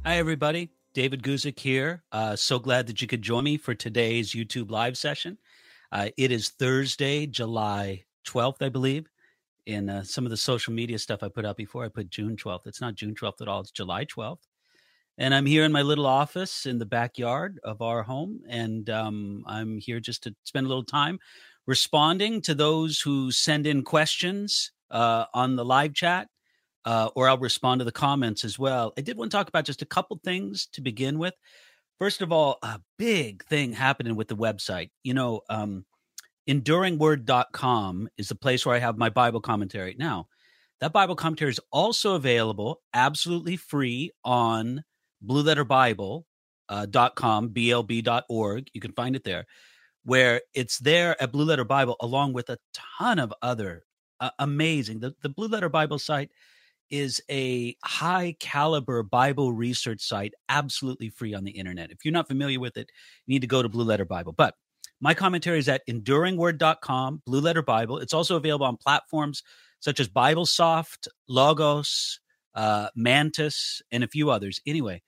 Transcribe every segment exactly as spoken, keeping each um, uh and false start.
Hi, everybody. David Guzik here. Uh, so glad that you could join me for today's YouTube live session. Uh, it is Thursday, July twelfth, I believe. In uh, some of the social media stuff I put out before, I put June twelfth. It's not June twelfth at all. It's July twelfth. And I'm here in my little office in the backyard of our home. And um, I'm here just to spend a little time responding to those who send in questions uh, on the live chat. Uh, or I'll respond to the comments as well. I did want to talk about just a couple things to begin with. First of all, a big thing happening with the website. You know, um, enduring word dot com is the place where I have my Bible commentary. Now, that Bible commentary is also available absolutely free on blue letter bible dot com, B L B dot org. You can find it there, where it's there at Blue Letter Bible, along with a ton of other uh, amazing. The, the Blue Letter Bible site is a high caliber Bible research site, absolutely free on the internet. If you're not familiar with it, you need to go to Blue Letter Bible. But my commentary is at enduring word dot com, Blue Letter Bible. It's also available on platforms such as BibleSoft, Logos, uh, Mantis, and a few others. Anyway,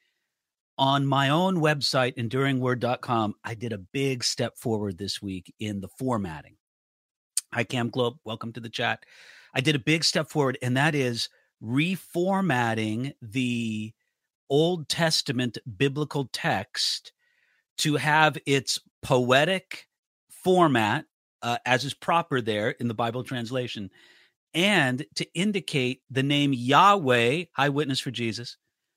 on my own website, enduring word dot com, I did a big step forward this week in the formatting. Hi, Cam Globe. Welcome to the chat. I did a big step forward, and that is reformatting the Old Testament biblical text to have its poetic format, uh, as is proper there in the Bible translation, and to indicate the name Yahweh, high witness for Jesus,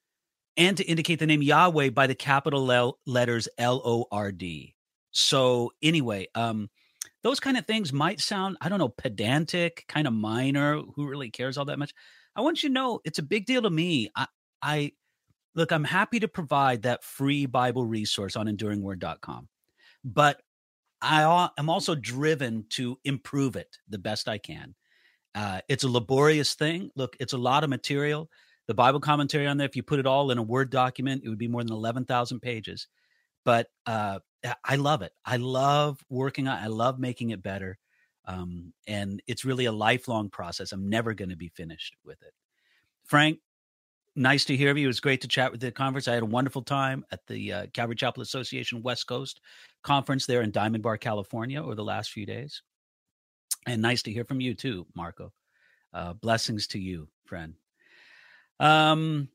and to indicate the name Yahweh by the capital L letters L O R D. So anyway, um, those kind of things might sound, I don't know, pedantic, kind of minor. Who really cares all that much? I want you to know it's a big deal to me. I, I look, I'm happy to provide that free Bible resource on enduring word dot com, but I am also driven to improve it the best I can. Uh, it's a laborious thing. Look, it's a lot of material. The Bible commentary on there, if you put it all in a Word document, it would be more than eleven thousand pages. But uh, I love it. I love working on it. I love making it better. Um, and it's really a lifelong process. I'm never going to be finished with it. Frank, nice to hear you. It was great to chat with the conference. I had a wonderful time at the uh, Calvary Chapel Association West Coast conference there in Diamond Bar, California over the last few days. And nice to hear from you too, Marco. Uh, blessings to you, friend. Um,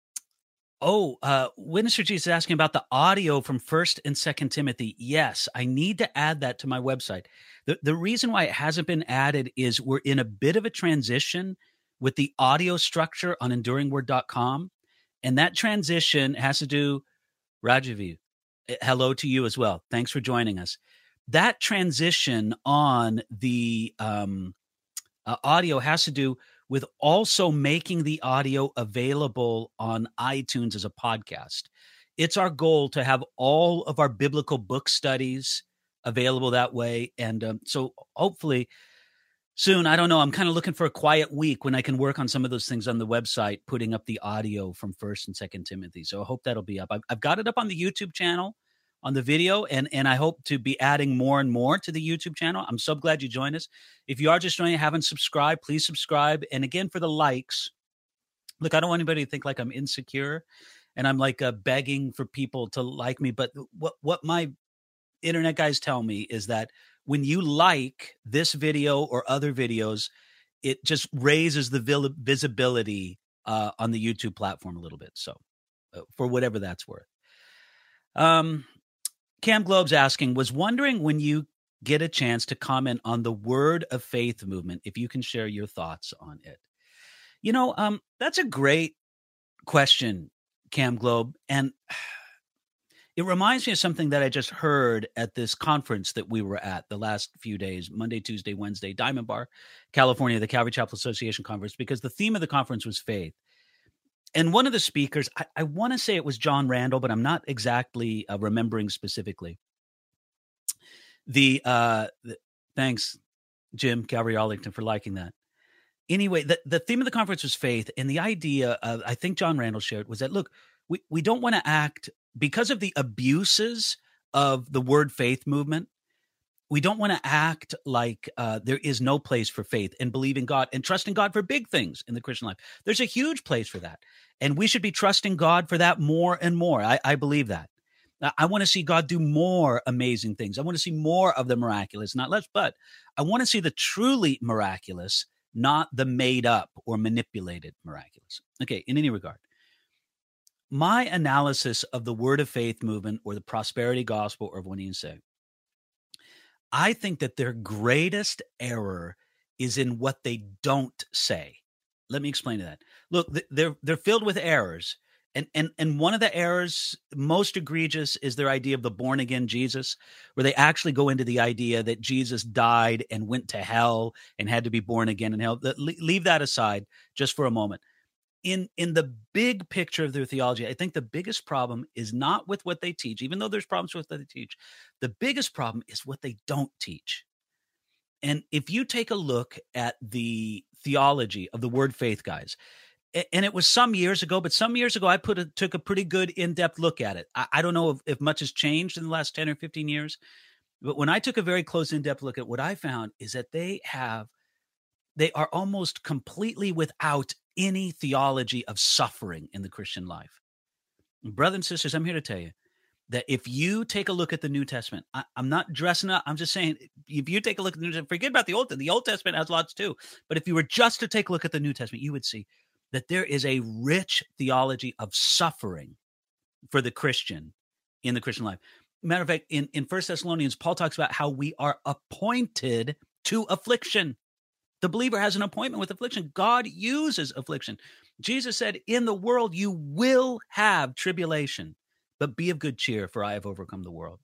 oh, uh, Witness for Jesus is asking about the audio from First and Second Timothy. Yes, I need to add that to my website. The, the reason why it hasn't been added is we're in a bit of a transition with the audio structure on enduring word dot com. And that transition has to do, Rajavi, hello to you as well. Thanks for joining us. That transition on the um, uh, audio has to do with also making the audio available on iTunes as a podcast. It's our goal to have all of our biblical book studies available that way. And um, so hopefully soon, I don't know, I'm kind of looking for a quiet week when I can work on some of those things on the website, putting up the audio from First and Second Timothy. So I hope that'll be up. I've, I've got it up on the YouTube channel, on the video, and, and I hope to be adding more and more to the YouTube channel. I'm so glad you joined us. If you are just joining, haven't subscribed, please subscribe. And again, for the likes, look, I don't want anybody to think like I'm insecure and I'm like uh, begging for people to like me. But what, what my internet guys tell me is that when you like this video or other videos, it just raises the visibility uh, on the YouTube platform a little bit. So uh, for whatever that's worth. Um, Cam Globe's asking, was wondering when you get a chance to comment on the Word of Faith movement, if you can share your thoughts on it. You know, um, that's a great question, Cam Globe. And it reminds me of something that I just heard at this conference that we were at the last few days, Monday, Tuesday, Wednesday, Diamond Bar, California, the Calvary Chapel Association conference, because the theme of the conference was faith. And one of the speakers, I, I want to say it was John Randall, but I'm not exactly uh, remembering specifically. The, uh, the thanks, Jim Calvary Arlington, for liking that. Anyway, the, the theme of the conference was faith. And the idea, of, I think John Randall shared, was that, look, we, we don't want to act because of the abuses of the word faith movement. we don't want to act like uh, there is no place for faith and believing God and trusting God for big things in the Christian life. There's a huge place for that. And we should be trusting God for that more and more. I, I believe that. I want to see God do more amazing things. I want to see more of the miraculous, not less, but I want to see the truly miraculous, not the made up or manipulated miraculous. Okay, in any regard, my analysis of the word of faith movement or the prosperity gospel, or what do you say? I think that their greatest error is in what they don't say. Let me explain to that. Look, they're they're filled with errors. And and and one of the errors most egregious is their idea of the born again Jesus, where they actually go into the idea that Jesus died and went to hell and had to be born again in hell. Leave that aside just for a moment. In in the big picture of their theology, I think the biggest problem is not with what they teach, even though there's problems with what they teach. The biggest problem is what they don't teach. And if you take a look at the theology of the word faith, guys, and it was some years ago, but some years ago, I put a, took a pretty good in-depth look at it. I, I don't know if, if much has changed in the last ten or fifteen years, but when I took a very close in-depth look at what I found is that they have, they are almost completely without any theology of suffering in the Christian life. Brothers and sisters, I'm here to tell you that if you take a look at the New Testament, I, I'm not dressing up. I'm just saying, if you take a look at the New Testament, forget about the Old Testament. The Old Testament has lots too. But if you were just to take a look at the New Testament, you would see that there is a rich theology of suffering for the Christian in the Christian life. Matter of fact, in, in First Thessalonians, Paul talks about how we are appointed to affliction. The believer has an appointment with affliction. God uses affliction. Jesus said, in the world you will have tribulation, but be of good cheer, for I have overcome the world.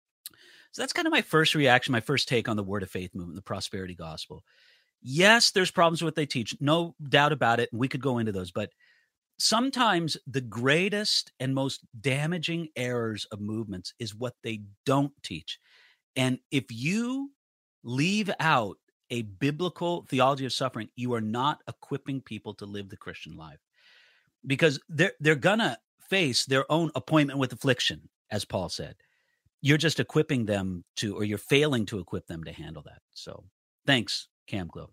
So that's kind of my first reaction, my first take on the word of faith movement, the prosperity gospel. Yes, there's problems with what they teach, no doubt about it, and we could go into those. But sometimes the greatest and most damaging errors of movements is what they don't teach. And if you leave out a biblical theology of suffering, you are not equipping people to live the Christian life, because they're they're gonna face their own appointment with affliction, as Paul said. You're just equipping them to, or you're failing to equip them to handle that. So thanks, Cam Glow.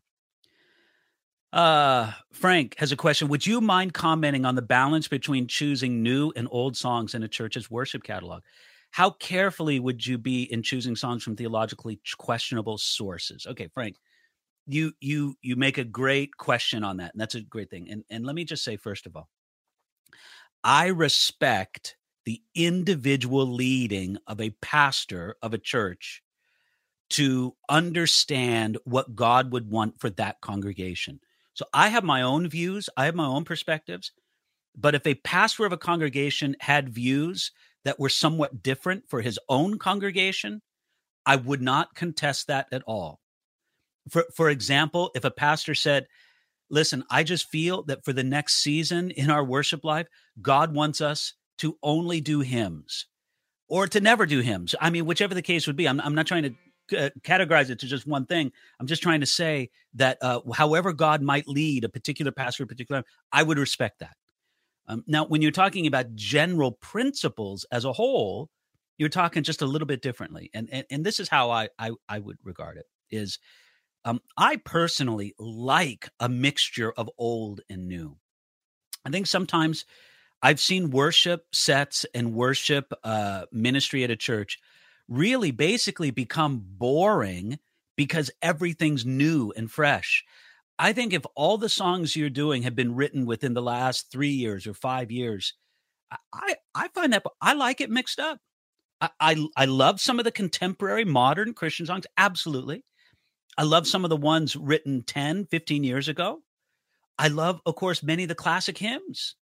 Uh, Frank has a question. Would you mind commenting on the balance between choosing new and old songs in a church's worship catalog? How carefully would you be in choosing songs from theologically questionable sources? Okay, Frank, you you you make a great question on that, and that's a great thing. And and let me just say, first of all, I respect the individual leading of a pastor of a church to understand what God would want for that congregation. So I have my own views, I have my own perspectives, but if a pastor of a congregation had views that were somewhat different for his own congregation, I would not contest that at all. For for example, if a pastor said, listen, I just feel that for the next season in our worship life, God wants us to only do hymns or to never do hymns. I mean, whichever the case would be. I'm, I'm not trying to uh, categorize it to just one thing. I'm just trying to say that uh, however God might lead a particular pastor, a particular, I would respect that. Um, now, when you're talking about general principles as a whole, you're talking just a little bit differently. And and, and this is how I, I, I would regard it is um, I personally like a mixture of old and new. I think sometimes I've seen worship sets and worship uh, ministry at a church really basically become boring because everything's new and fresh. I think if all the songs you're doing have been written within the last three years or five years, I, I find that I like it mixed up. I, I, I love some of the contemporary modern Christian songs. Absolutely. I love some of the ones written ten, fifteen years ago. I love, of course, many of the classic hymns.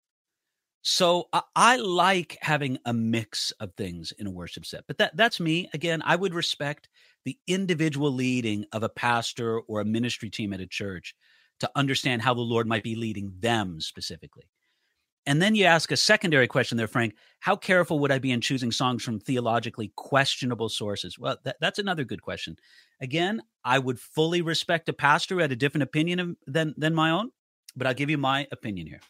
So I, I like having a mix of things in a worship set, but that that's me. Again, I would respect the individual leading of a pastor or a ministry team at a church to understand how the Lord might be leading them specifically. And then you ask a secondary question there, Frank, how careful would I be in choosing songs from theologically questionable sources? Well, that, that's another good question. Again, I would fully respect a pastor who had a different opinion of, than, than my own, but I'll give you my opinion here.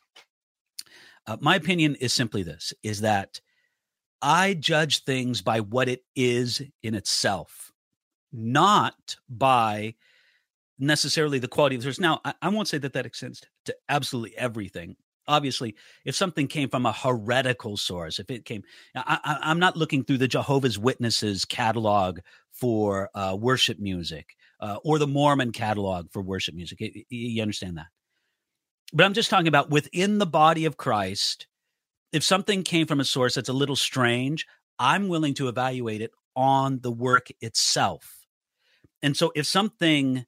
Uh, my opinion is simply this, is that I judge things by what it is in itself. not by necessarily the quality of the source. Now, I, I won't say that that extends to absolutely everything. Obviously, if something came from a heretical source, if it came, I, I, I'm not looking through the Jehovah's Witnesses catalog for uh, worship music uh, or the Mormon catalog for worship music. You, you understand that? But I'm just talking about within the body of Christ. If something came from a source that's a little strange, I'm willing to evaluate it on the work itself. And so if something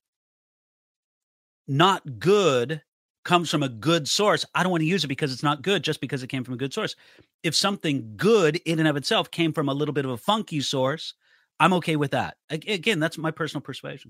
not good comes from a good source, I don't want to use it because it's not good just because it came from a good source. If something good in and of itself came from a little bit of a funky source, I'm okay with that. Again, that's my personal persuasion.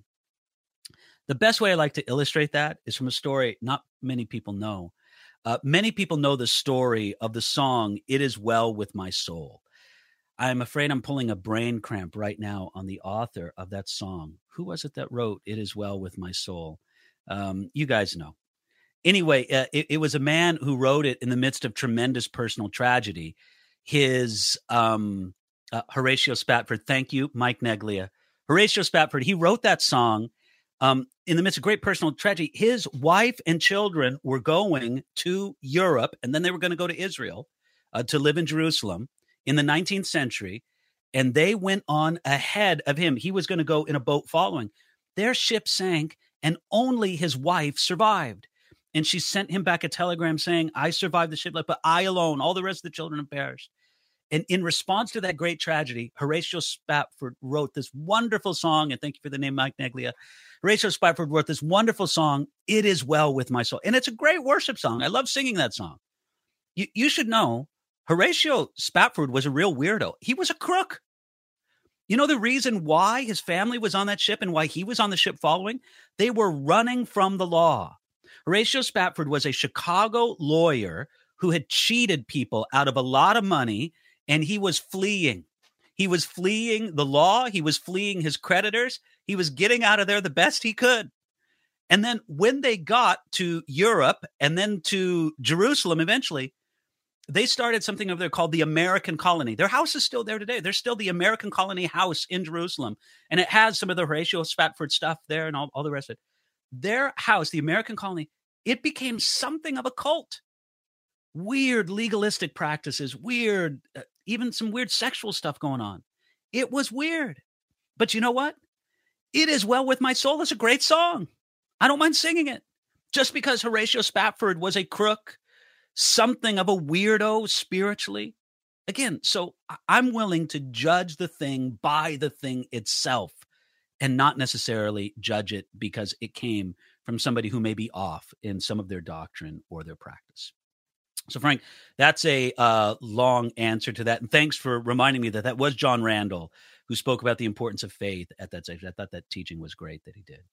The best way I like to illustrate that is from a story not many people know. Uh, many people know the story of the song, "It Is Well With My Soul." I'm afraid I'm pulling a brain cramp right now on the author of that song. Who was it that wrote "It Is Well With My Soul"? Um, you guys know. Anyway, uh, it, it was a man who wrote it in the midst of tremendous personal tragedy. His um, uh, Horatio Spafford, thank you, Mike Neglia. Horatio Spafford, he wrote that song um, in the midst of great personal tragedy. His wife and children were going to Europe, and then they were going to go to Israel uh, to live in Jerusalem in the nineteenth century, and they went on ahead of him. He was going to go in a boat following. Their ship sank, and only his wife survived. And she sent him back a telegram saying, "I survived the shipwreck, but I alone, all the rest of the children have perished." And in response to that great tragedy, Horatio Spafford wrote this wonderful song. And thank you for the name, Mike Neglia. Horatio Spafford wrote this wonderful song, "It Is Well With My Soul." And it's a great worship song. I love singing that song. You, you should know, Horatio Spafford was a real weirdo. He was a crook. You know the reason why his family was on that ship and why he was on the ship following? They were running from the law. Horatio Spafford was a Chicago lawyer who had cheated people out of a lot of money, and he was fleeing. He was fleeing the law. He was fleeing his creditors. He was getting out of there the best he could. And then when they got to Europe and then to Jerusalem eventually, they started something over there called the American Colony. Their house is still there today. There's still the American Colony house in Jerusalem, and it has some of the Horatio Spafford stuff there and all, all the rest of it. Their house, the American Colony, it became something of a cult. Weird legalistic practices, weird, uh, even some weird sexual stuff going on. It was weird. But you know what? "It Is Well With My Soul" is a great song. I don't mind singing it. Just because Horatio Spafford was a crook, something of a weirdo spiritually. Again, so I'm willing to judge the thing by the thing itself and not necessarily judge it because it came from somebody who may be off in some of their doctrine or their practice. So, Frank, that's a uh, long answer to that. And thanks for reminding me that that was John Randall who spoke about the importance of faith at that stage. I thought that teaching was great that he did.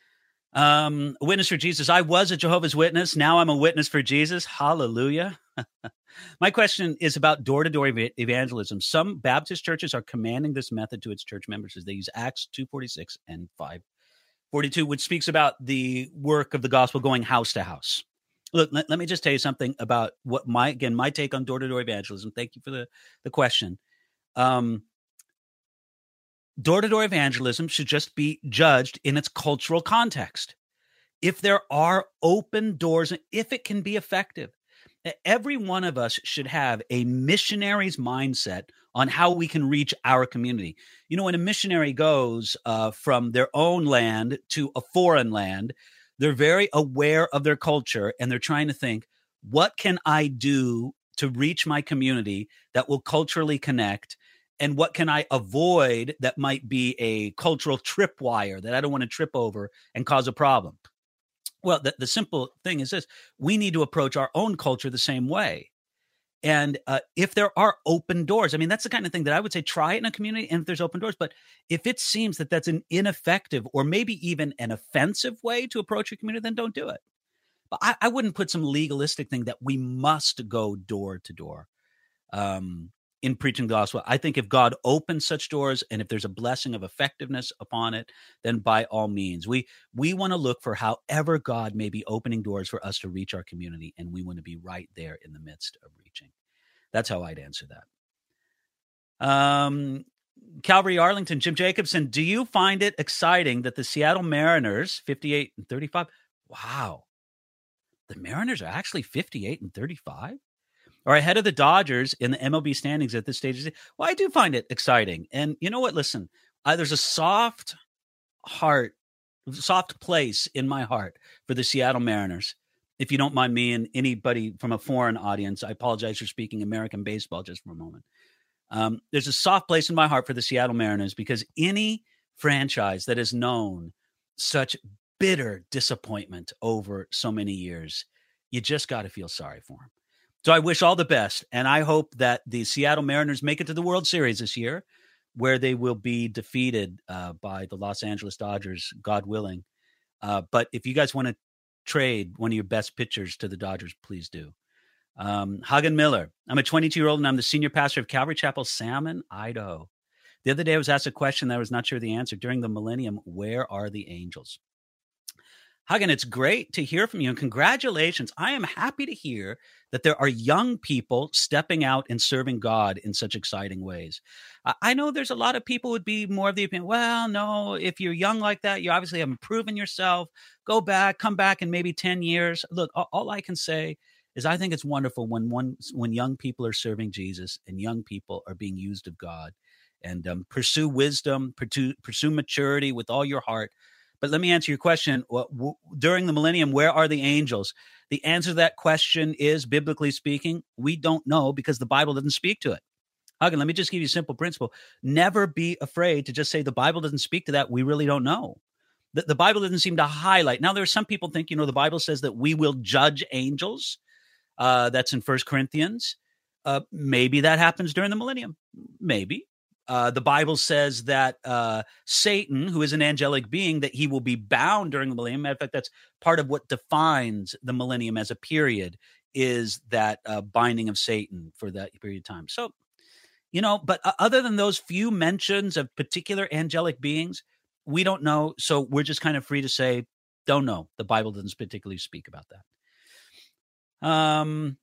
Um, a witness for Jesus. I was a Jehovah's Witness. Now I'm a witness for Jesus. Hallelujah. My question is about door-to-door ev- evangelism. Some Baptist churches are commanding this method to its church members as they use Acts two forty-six and five forty-two, which speaks about the work of the gospel going house to house. Look, let, let me just tell you something about what my, again, my take on door-to-door evangelism. Thank you for the, the question. Um, door-to-door evangelism should just be judged in its cultural context. If there are open doors, if it can be effective, every one of us should have a missionary's mindset on how we can reach our community. You know, when a missionary goes uh, from their own land to a foreign land, they're very aware of their culture, and they're trying to think, what can I do to reach my community that will culturally connect? And what can I avoid that might be a cultural tripwire that I don't want to trip over and cause a problem? Well, the, the simple thing is this. We need to approach our own culture the same way. And uh, if there are open doors, I mean, that's the kind of thing that I would say, try it in a community and if there's open doors. But if it seems that that's an ineffective or maybe even an offensive way to approach your community, then don't do it. But I, I wouldn't put some legalistic thing that we must go door to door um, in preaching the gospel. I think if God opens such doors and if there's a blessing of effectiveness upon it, then by all means, we we want to look for however God may be opening doors for us to reach our community, and we want to be right there in the midst of reaching. That's how I'd answer that. Um, Calvary Arlington, Jim Jacobson, do you find it exciting that the Seattle Mariners, fifty-eight and thirty-five? Wow. The Mariners are actually fifty-eight and thirty-five? Are ahead of the Dodgers in the M L B standings at this stage. Well, I do find it exciting. And you know what? Listen, uh, there's a soft heart, soft place in my heart for the Seattle Mariners. If you don't mind me and anybody from a foreign audience, I apologize for speaking American baseball just for a moment. Um, there's a soft place in my heart for the Seattle Mariners because any franchise that has known such bitter disappointment over so many years, you just got to feel sorry for them. So I wish all the best, and I hope that the Seattle Mariners make it to the World Series this year, where they will be defeated uh, by the Los Angeles Dodgers, God willing. Uh, but if you guys want to trade one of your best pitchers to the Dodgers, please do. Um, Hagen Miller, I'm a twenty-two-year-old, and I'm the senior pastor of Calvary Chapel, Salmon, Idaho. The other day I was asked a question that I was not sure the answer. During the millennium, where are the angels? Hagen, it's great to hear from you, and congratulations. I am happy to hear that there are young people stepping out and serving God in such exciting ways. I know there's a lot of people would be more of the opinion, well, no, if you're young like that, you obviously haven't proven yourself. Go back, come back in maybe ten years. Look, all I can say is I think it's wonderful when one when young people are serving Jesus and young people are being used of God. And um, pursue wisdom, pursue, pursue maturity with all your heart. But let me answer your question. During the millennium, where are the angels? The answer to that question is, biblically speaking, we don't know because the Bible doesn't speak to it. Hagen, let me just give you a simple principle. Never be afraid to just say the Bible doesn't speak to that. We really don't know. The, the Bible doesn't seem to highlight. Now, there are some people think, you know, the Bible says that we will judge angels. Uh, that's in First Corinthians. Uh, maybe that happens during the millennium. Maybe. Uh, the Bible says that uh, Satan, who is an angelic being, that he will be bound during the millennium. Matter of fact, that's part of what defines the millennium as a period, is that uh, binding of Satan for that period of time. So, you know, but uh, other than those few mentions of particular angelic beings, we don't know. So we're just kind of free to say, don't know. The Bible doesn't particularly speak about that. Um.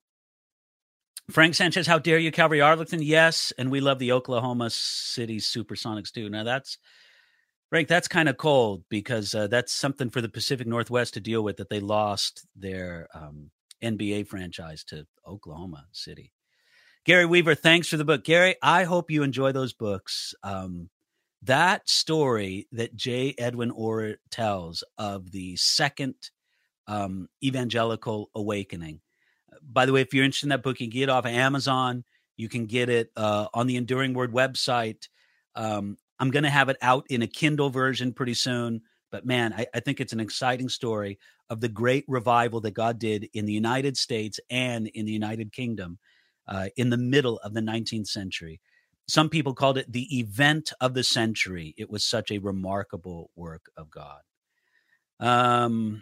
Frank Sanchez, how dare you, Calvary Arlington? Yes, and we love the Oklahoma City Supersonics too. Now that's, Frank, that's kind of cold because uh, that's something for the Pacific Northwest to deal with, that they lost their um, N B A franchise to Oklahoma City. Gary Weaver, thanks for the book. Gary, I hope you enjoy those books. Um, that story that J. Edwin Orr tells of the second um, evangelical awakening. By the way, if you're interested in that book, you can get it off of Amazon. You can get it uh, on the Enduring Word website. Um, I'm going to have it out in a Kindle version pretty soon. But man, I, I think it's an exciting story of the great revival that God did in the United States and in the United Kingdom uh, in the middle of the nineteenth century. Some people called it the event of the century. It was such a remarkable work of God. Um.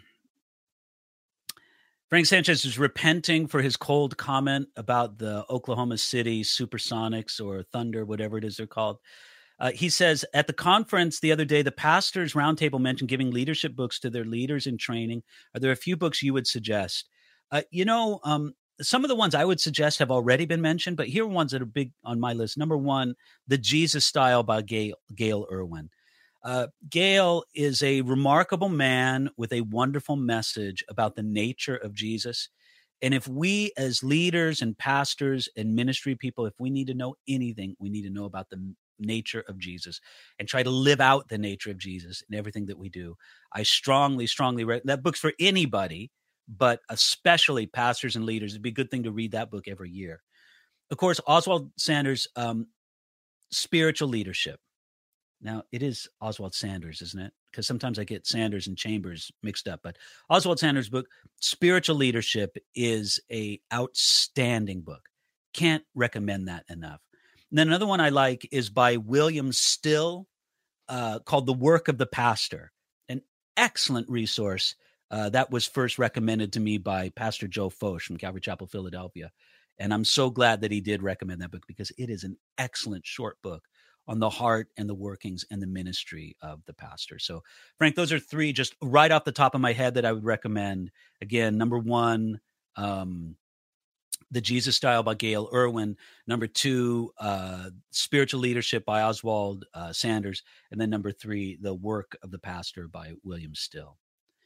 Frank Sanchez is repenting for his cold comment about the Oklahoma City Supersonics or Thunder, whatever it is they're called. Uh, he says, at the conference the other day, the pastors roundtable mentioned giving leadership books to their leaders in training. Are there a few books you would suggest? Uh, you know, um, some of the ones I would suggest have already been mentioned, but here are ones that are big on my list. Number one, The Jesus Style by Gail, Gail Irwin. Uh, Gail is a remarkable man with a wonderful message about the nature of Jesus. And if we as leaders and pastors and ministry people, if we need to know anything, we need to know about the nature of Jesus and try to live out the nature of Jesus in everything that we do. I strongly, strongly recommend that book's for anybody, but especially pastors and leaders. It'd be a good thing to read that book every year. Of course, Oswald Sanders, um, Spiritual Leadership. Now, it is Oswald Sanders, isn't it? Because sometimes I get Sanders and Chambers mixed up. But Oswald Sanders' book, Spiritual Leadership, is a outstanding book. Can't recommend that enough. And then another one I like is by William Still, uh, called The Work of the Pastor. An excellent resource uh, that was first recommended to me by Pastor Joe Focht from Calvary Chapel, Philadelphia. And I'm so glad that he did recommend that book because it is an excellent short book on the heart and the workings and the ministry of the pastor. So, Frank, those are three just right off the top of my head that I would recommend. Again, number one, um, The Jesus Style by Gail Irwin. Number two, uh, Spiritual Leadership by Oswald uh, Sanders. And then number three, The Work of the Pastor by William Still.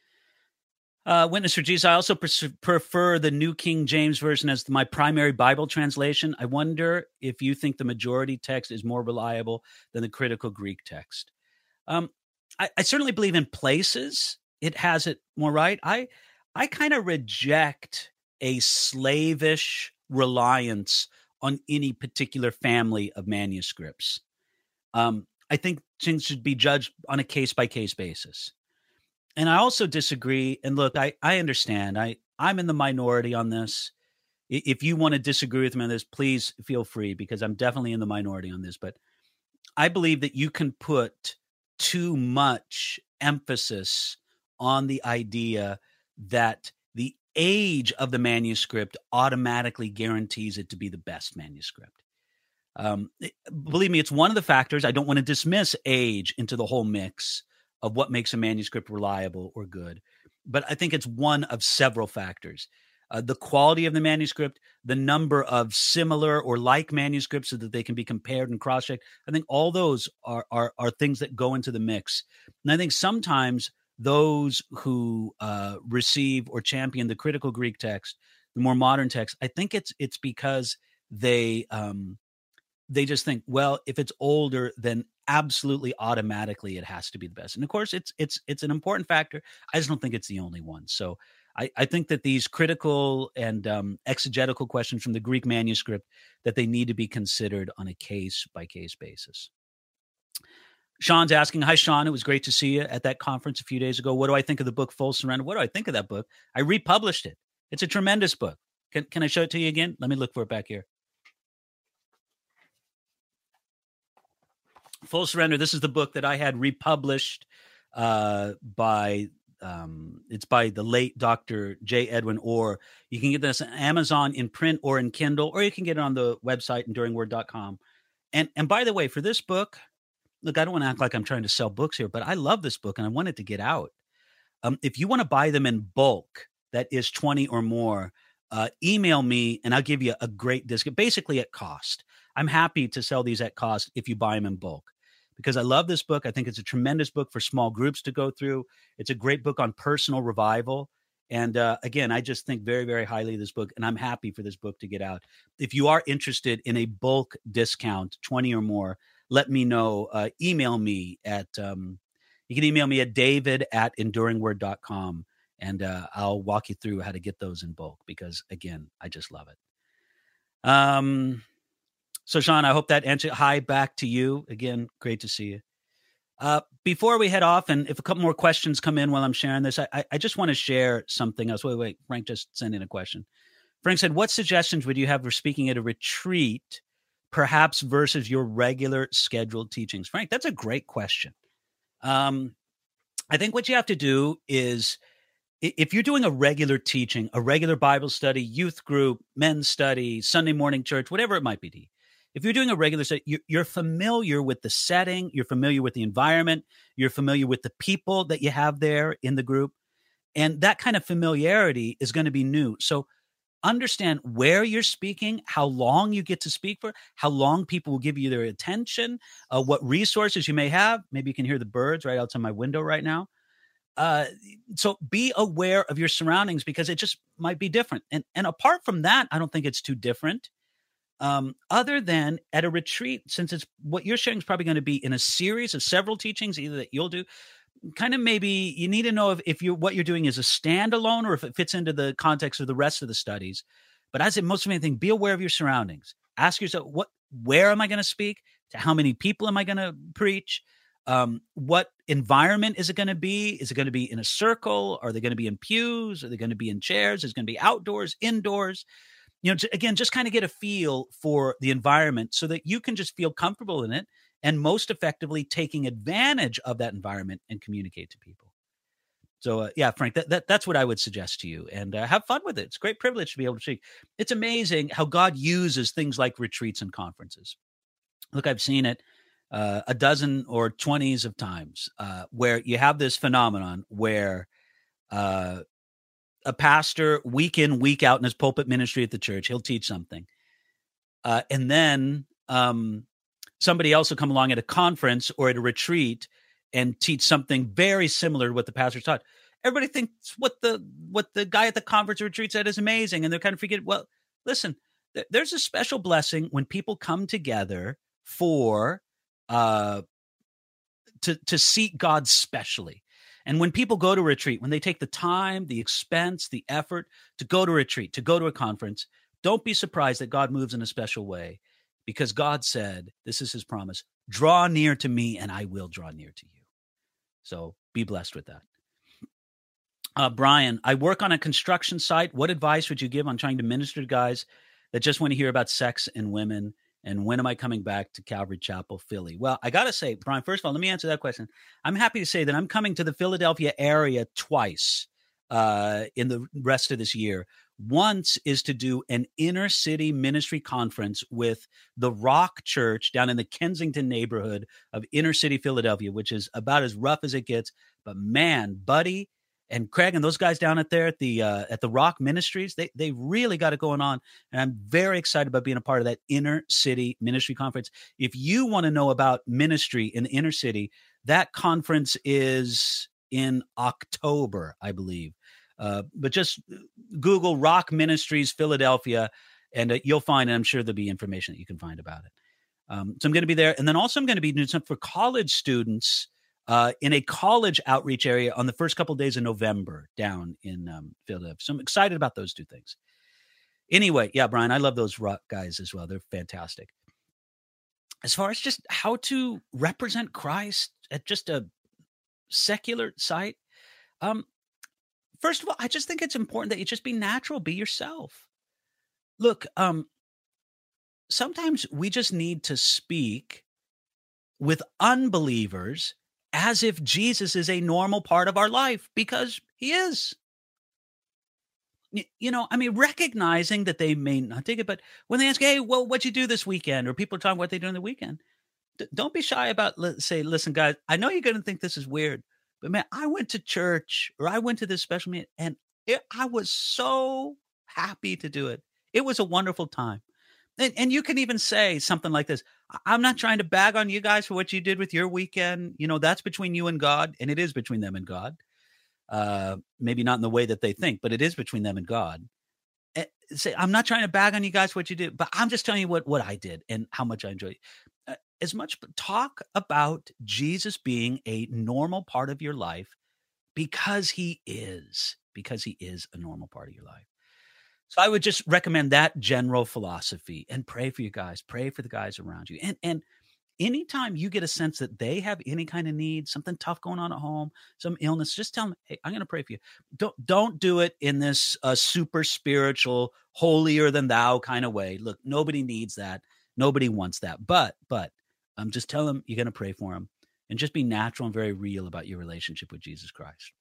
Uh, Witness for Jesus, I also pre- prefer the New King James Version as my primary Bible translation. I wonder if you think the majority text is more reliable than the critical Greek text. Um, I, I certainly believe in places it has it more right. I, I kind of reject a slavish reliance on any particular family of manuscripts. Um, I think things should be judged on a case-by-case basis. And I also disagree. And look, I, I understand. I, I'm in the minority on this. If you want to disagree with me on this, please feel free, because I'm definitely in the minority on this. But I believe that you can put too much emphasis on the idea that the age of the manuscript automatically guarantees it to be the best manuscript. Um, believe me, it's one of the factors. I don't want to dismiss age into the whole mix of what makes a manuscript reliable or good. But I think it's one of several factors. Uh, the quality of the manuscript, the number of similar or like manuscripts so that they can be compared and cross-checked. I think all those are, are, are things that go into the mix. And I think sometimes those who uh, receive or champion the critical Greek text, the more modern text, I think it's it's because they um, they just think, well, if it's older, then absolutely automatically it has to be the best. And of course, it's it's it's an important factor. I just don't think it's the only one. So I, I think that these critical and um, exegetical questions from the Greek manuscript, that they need to be considered on a case by case basis. Sean's asking, hi, Sean. It was great to see you at that conference a few days ago. What do I think of the book Full Surrender? What do I think of that book? I republished it. It's a tremendous book. Can, can I show it to you again? Let me look for it back here. Full Surrender. This is the book that I had republished uh, by, um, it's by the late Doctor J. Edwin Orr. You can get this on Amazon in print or in Kindle, or you can get it on the website, enduring word dot com. And, and by the way, for this book, look, I don't want to act like I'm trying to sell books here, but I love this book and I want it to get out. Um, if you want to buy them in bulk, that is twenty or more, uh, email me and I'll give you a great discount, basically at cost. I'm happy to sell these at cost if you buy them in bulk, because I love this book. I think it's a tremendous book for small groups to go through. It's a great book on personal revival. And uh, again, I just think very, very highly of this book, and I'm happy for this book to get out. If you are interested in a bulk discount, twenty or more, let me know. Uh, email me at, um, you can email me at david at enduring word dot com, and uh, I'll walk you through how to get those in bulk, because again, I just love it. Um, so Sean, I hope that answered. Hi, back to you. Again, great to see you. Uh, before we head off, and if a couple more questions come in while I'm sharing this, I, I, I just want to share something else. Wait, wait, Frank just sent in a question. Frank said, what suggestions would you have for speaking at a retreat, perhaps versus your regular scheduled teachings? Frank, that's a great question. Um, I think what you have to do is, if you're doing a regular teaching, a regular Bible study, youth group, men's study, Sunday morning church, whatever it might be, if you're doing a regular study, you're, you're familiar with the setting, you're familiar with the environment, you're familiar with the people that you have there in the group, and that kind of familiarity is going to be new. So understand where you're speaking, how long you get to speak for, how long people will give you their attention, uh, what resources you may have. Maybe you can hear the birds right outside my window right now. Uh, so be aware of your surroundings, because it just might be different. And, and apart from that, I don't think it's too different. Um, other than at a retreat, since it's what you're sharing is probably going to be in a series of several teachings, either that you'll do, kind of maybe you need to know if, if you what you're doing is a standalone or if it fits into the context of the rest of the studies. But as in most of anything, be aware of your surroundings. Ask yourself, what, where am I going to speak? To how many people am I going to preach? Um, what environment is it going to be? Is it going to be in a circle? Are they going to be in pews? Are they going to be in chairs? Is it going to be outdoors, indoors? You know, to, again, just kind of get a feel for the environment so that you can just feel comfortable in it and most effectively taking advantage of that environment and communicate to people. So, uh, yeah, Frank, that, that that's what I would suggest to you, and uh, have fun with it. It's a great privilege to be able to speak. It's amazing how God uses things like retreats and conferences. Look, I've seen it uh, a dozen or twenties of times uh, where you have this phenomenon where uh, a pastor week in, week out in his pulpit ministry at the church. He'll teach something. Uh, and then um, somebody else will come along at a conference or at a retreat and teach something very similar to what the pastor taught. Everybody thinks what the what the guy at the conference or retreat said is amazing, and they're kind of forgetting. Well, listen, th- there's a special blessing when people come together for uh, to to seek God specially. And when people go to retreat, when they take the time, the expense, the effort to go to retreat, to go to a conference, don't be surprised that God moves in a special way, because God said, this is his promise, draw near to me and I will draw near to you. So be blessed with that. Uh, Brian, I work on a construction site. What advice would you give on trying to minister to guys that just want to hear about sex and women? And when am I coming back to Calvary Chapel, Philly? Well, I got to say, Brian, first of all, let me answer that question. I'm happy to say that I'm coming to the Philadelphia area twice uh, in the rest of this year. Once is to do an inner city ministry conference with the Rock Church down in the Kensington neighborhood of inner city Philadelphia, which is about as rough as it gets. But man, Buddy and Craig and those guys down at there at the uh, at the Rock Ministries, they they really got it going on, and I'm very excited about being a part of that inner city ministry conference. If you want to know about ministry in the inner city, that conference is in October, I believe. Uh, but just Google Rock Ministries Philadelphia, and uh, you'll find, and I'm sure there'll be information that you can find about it. Um, so I'm going to be there, and then also I'm going to be doing something for college students. Uh, in a college outreach area on the first couple of days of November down in um, Philadelphia. So I'm excited about those two things. Anyway, yeah, Brian, I love those Rock guys as well. They're fantastic. As far as just how to represent Christ at just a secular site, um, first of all, I just think it's important that you just be natural, be yourself. Look, um, sometimes we just need to speak with unbelievers as if Jesus is a normal part of our life, because he is. You know, I mean, recognizing that they may not take it, but when they ask, hey, well, what'd you do this weekend? Or people are talking about what they do on the weekend. D- don't be shy about, let's say, listen, guys, I know you're going to think this is weird, but man, I went to church or I went to this special meeting and it, I was so happy to do it. It was a wonderful time. And, and you can even say something like this. I'm not trying to bag on you guys for what you did with your weekend. You know, that's between you and God, and it is between them and God. Uh, maybe not in the way that they think, but it is between them and God. And say, I'm not trying to bag on you guys for what you did, but I'm just telling you what, what I did and how much I enjoyed. Uh, as much talk about Jesus being a normal part of your life, because he is, because he is a normal part of your life. So I would just recommend that general philosophy and pray for you guys, pray for the guys around you. And and anytime you get a sense that they have any kind of need, something tough going on at home, some illness, just tell them, hey, I'm going to pray for you. Don't, don't do it in this uh, super spiritual, holier than thou kind of way. Look, nobody needs that. Nobody wants that. But, but um, just tell them you're going to pray for them and just be natural and very real about your relationship with Jesus Christ.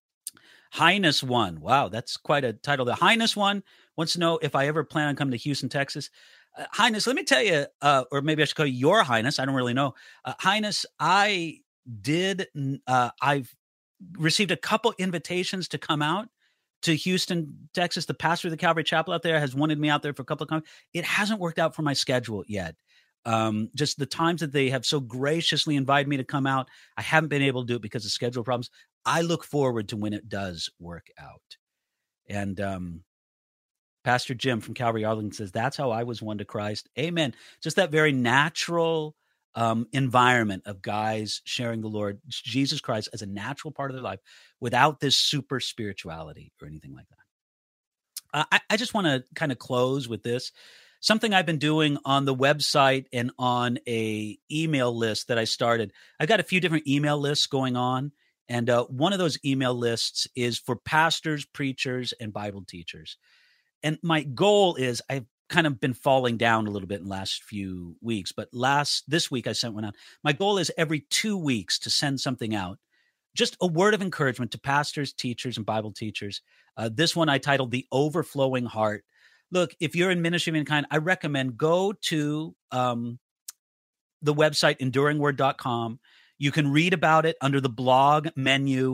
Highness One. Wow, that's quite a title. The Highness One wants to know if I ever plan on coming to Houston, Texas. Uh, Highness, let me tell you, uh, or maybe I should call you Your Highness. I don't really know. Uh, Highness, I did, uh, I've received a couple invitations to come out to Houston, Texas. The pastor of the Calvary Chapel out there has wanted me out there for a couple of times. It hasn't worked out for my schedule yet. Um, just the times that they have so graciously invited me to come out, I haven't been able to do it because of schedule problems. I look forward to when it does work out. And um, Pastor Jim from Calvary Arlington says, that's how I was won to Christ. Amen. Just that very natural um, environment of guys sharing the Lord, Jesus Christ, as a natural part of their life without this super spirituality or anything like that. Uh, I, I just want to kind of close with this. Something I've been doing on the website and on a email list that I started. I've got a few different email lists going on. And uh, one of those email lists is for pastors, preachers, and Bible teachers. And my goal is, I've kind of been falling down a little bit in the last few weeks, but last this week I sent one out. My goal is every two weeks to send something out, just a word of encouragement to pastors, teachers, and Bible teachers. Uh, this one I titled The Overflowing Heart. Look, if you're in ministry of any kind, I recommend go to um, the website enduring word dot com. You can read about it under the blog menu,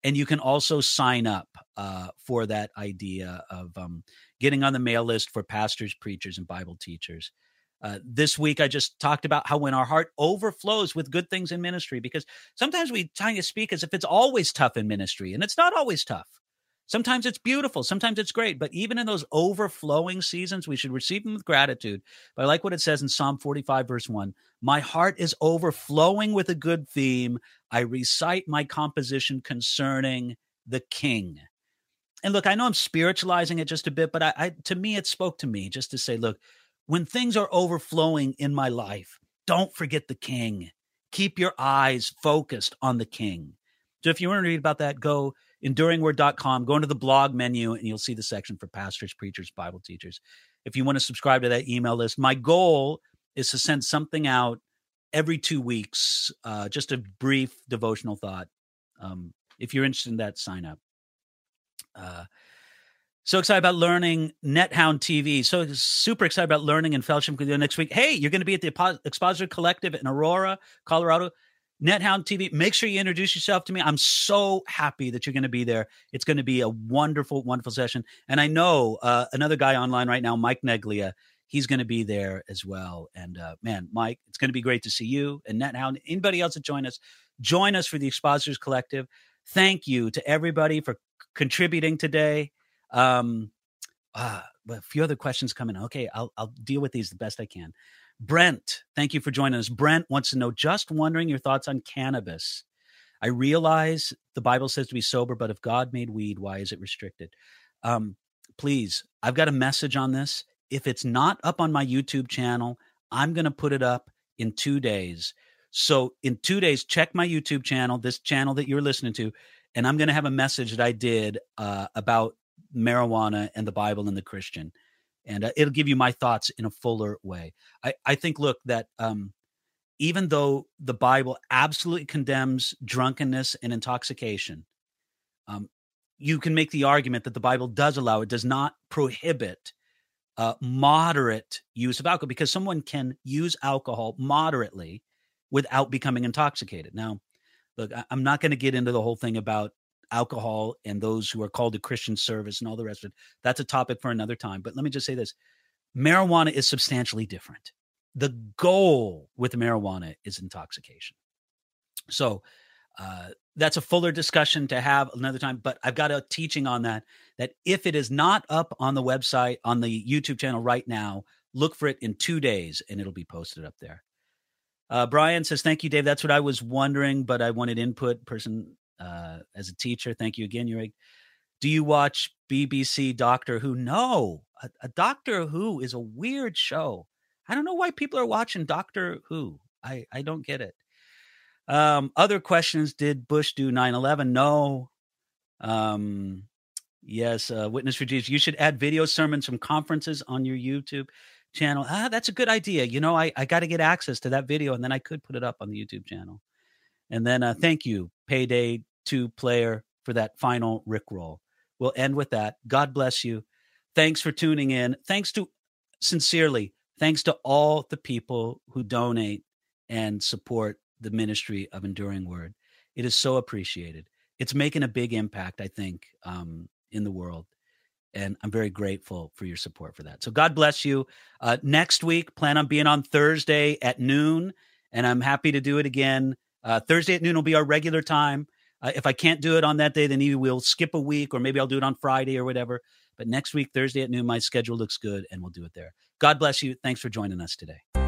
And you can also sign up uh, for that idea of um, getting on the mail list for pastors, preachers, and Bible teachers. Uh, this week, I just talked about how when our heart overflows with good things in ministry, because sometimes we try to speak as if it's always tough in ministry, and it's not always tough. Sometimes it's beautiful. Sometimes it's great. But even in those overflowing seasons, we should receive them with gratitude. But I like what it says in Psalm forty-five, verse one. My heart is overflowing with a good theme. I recite my composition concerning the King. And look, I know I'm spiritualizing it just a bit, but I, I to me, it spoke to me just to say, look, when things are overflowing in my life, don't forget the King. Keep your eyes focused on the King. So if you want to read about that, go enduring word dot com, go into the blog menu, and you'll see the section for pastors, preachers, Bible teachers. If you want to subscribe to that email list, my goal is to send something out every two weeks, uh, just a brief devotional thought. Um, if you're interested in that, sign up. Uh, so excited about learning NetHound T V. So super excited about learning and fellowship with you next week. Hey, you're going to be at the Expositor Collective in Aurora, Colorado. NetHound T V, make sure you introduce yourself to me. I'm so happy that you're going to be there. It's going to be a wonderful, wonderful session. And I know uh, another guy online right now, Mike Neglia, he's going to be there as well. And uh, man, Mike, it's going to be great to see you and NetHound. Anybody else that join us, join us for the Expositors Collective. Thank you to everybody for c- contributing today. Um, uh, a few other questions coming. Okay, I'll, I'll deal with these the best I can. Brent, thank you for joining us. Brent wants to know, just wondering your thoughts on cannabis. I realize the Bible says to be sober, but if God made weed, why is it restricted? Um, please, I've got a message on this. If it's not up on my YouTube channel, I'm going to put it up in two days. So in two days, check my YouTube channel, this channel that you're listening to, and I'm going to have a message that I did uh, about marijuana and the Bible and the Christian. And uh, it'll give you my thoughts in a fuller way. I, I think, look, that um, even though the Bible absolutely condemns drunkenness and intoxication, um, you can make the argument that the Bible does allow, it does not prohibit uh, moderate use of alcohol, because someone can use alcohol moderately without becoming intoxicated. Now, look, I, I'm not going to get into the whole thing about alcohol and those who are called to Christian service and all the rest of it. That's a topic for another time. But let me just say this. Marijuana is substantially different. The goal with marijuana is intoxication. So uh, that's a fuller discussion to have another time. But I've got a teaching on that, that if it is not up on the website, on the YouTube channel right now, look for it in two days and it'll be posted up there. Uh, Brian says, thank you, Dave. That's what I was wondering, but I wanted input person uh, as a teacher. Thank you again. You're, do you watch B B C Doctor Who? No, a, a Doctor Who is a weird show. I don't know why people are watching Doctor Who. I, I don't get it. Um, other questions. Did Bush do nine eleven? No. Um, yes. Uh, Witness for Jesus. You should add video sermons from conferences on your YouTube channel. Ah, that's a good idea. You know, I, I got to get access to that video and then I could put it up on the YouTube channel. And then uh, thank you, Payday two player, for that final Rickroll. We'll end with that. God bless you. Thanks for tuning in. Thanks to, sincerely, thanks to all the people who donate and support the ministry of Enduring Word. It is so appreciated. It's making a big impact, I think, um, in the world. And I'm very grateful for your support for that. So God bless you. Uh, next week, plan on being on Thursday at noon, and I'm happy to do it again. Uh, Thursday at noon will be our regular time. Uh, if I can't do it on that day, then either we'll skip a week or maybe I'll do it on Friday or whatever. But next week, Thursday at noon, my schedule looks good, and we'll do it there. God bless you. Thanks for joining us today.